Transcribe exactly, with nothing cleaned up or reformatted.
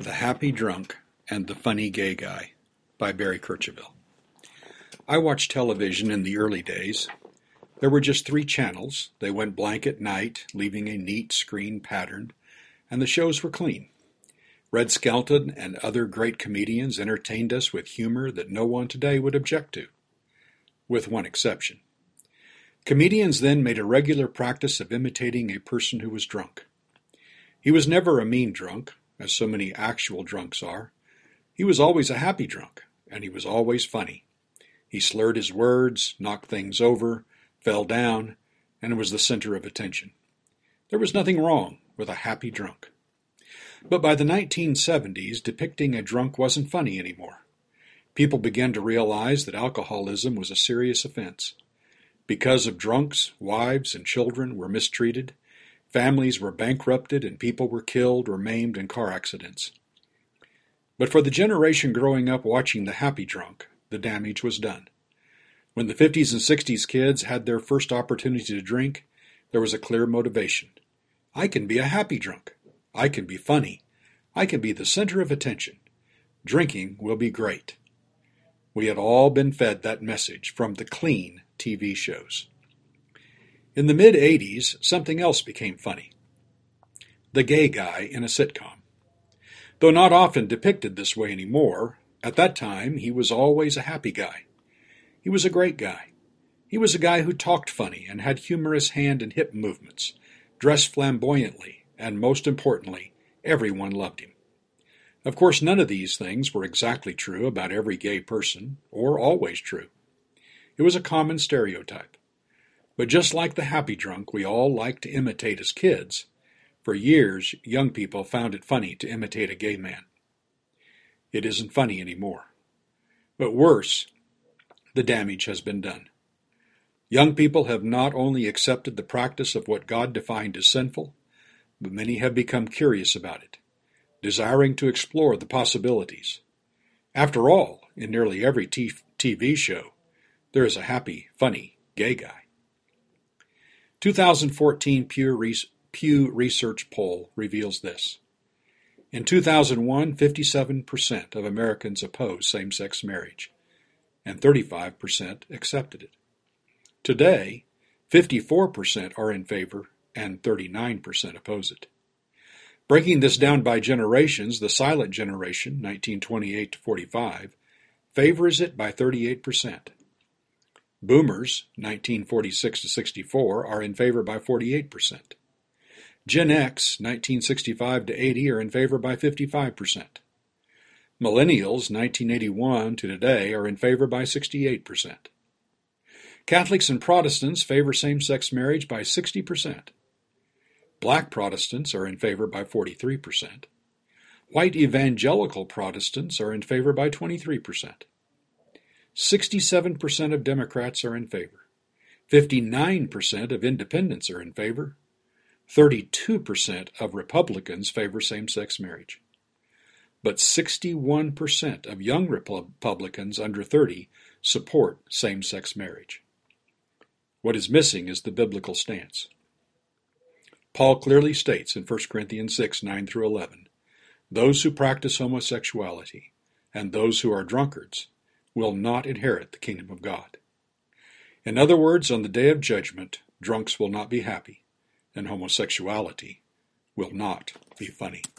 The Happy Drunk and the Funny Gay Guy by Barry Kercheval. I watched television in the early days. There were just three channels. They went blank at night, leaving a neat screen pattern, and the shows were clean. Red Skelton and other great comedians entertained us with humor that no one today would object to, with one exception. Comedians then made a regular practice of imitating a person who was drunk. He was never a mean drunk, as so many actual drunks are. He was always a happy drunk, and he was always funny. He slurred his words, knocked things over, fell down, and was the center of attention. There was nothing wrong with a happy drunk. But by the nineteen seventies, depicting a drunk wasn't funny anymore. People began to realize that alcoholism was a serious offense. Because of drunks, wives and children were mistreated, families were bankrupted, and people were killed or maimed in car accidents. But for the generation growing up watching The Happy Drunk, the damage was done. When the fifties and sixties kids had their first opportunity to drink, there was a clear motivation. I can be a happy drunk. I can be funny. I can be the center of attention. Drinking will be great. We had all been fed that message from the clean T V shows. In the mid-eighties, something else became funny. The gay guy in a sitcom. Though not often depicted this way anymore, at that time he was always a happy guy. He was a great guy. He was a guy who talked funny and had humorous hand and hip movements, dressed flamboyantly, and most importantly, everyone loved him. Of course, none of these things were exactly true about every gay person, or always true. It was a common stereotype. But just like the happy drunk we all liked to imitate as kids, for years young people found it funny to imitate a gay man. It isn't funny anymore. But worse, the damage has been done. Young people have not only accepted the practice of what God defined as sinful, but many have become curious about it, desiring to explore the possibilities. After all, in nearly every T V show, there is a happy, funny gay guy. two thousand fourteen Pew, Re- Pew Research poll reveals this. In two thousand one, fifty-seven percent of Americans opposed same-sex marriage, and thirty-five percent accepted it. Today, fifty-four percent are in favor, and thirty-nine percent oppose it. Breaking this down by generations, the silent generation, nineteen twenty-eight to forty-five, favors it by thirty-eight percent. Boomers, nineteen forty-six to sixty-four, are in favor by forty-eight percent. Gen X, nineteen sixty-five to eighty, are in favor by fifty-five percent. Millennials, nineteen eighty-one to today, are in favor by sixty-eight percent. Catholics and Protestants favor same-sex marriage by sixty percent. Black Protestants are in favor by forty-three percent. White evangelical Protestants are in favor by twenty-three percent. sixty-seven percent of Democrats are in favor. fifty-nine percent of independents are in favor. thirty-two percent of Republicans favor same-sex marriage. But sixty-one percent of young Republicans under thirty support same-sex marriage. What is missing is the biblical stance. Paul clearly states in First Corinthians six, nine through eleven, those who practice homosexuality and those who are drunkards will not inherit the kingdom of God. In other words, on the day of judgment, drunks will not be happy, and homosexuality will not be funny.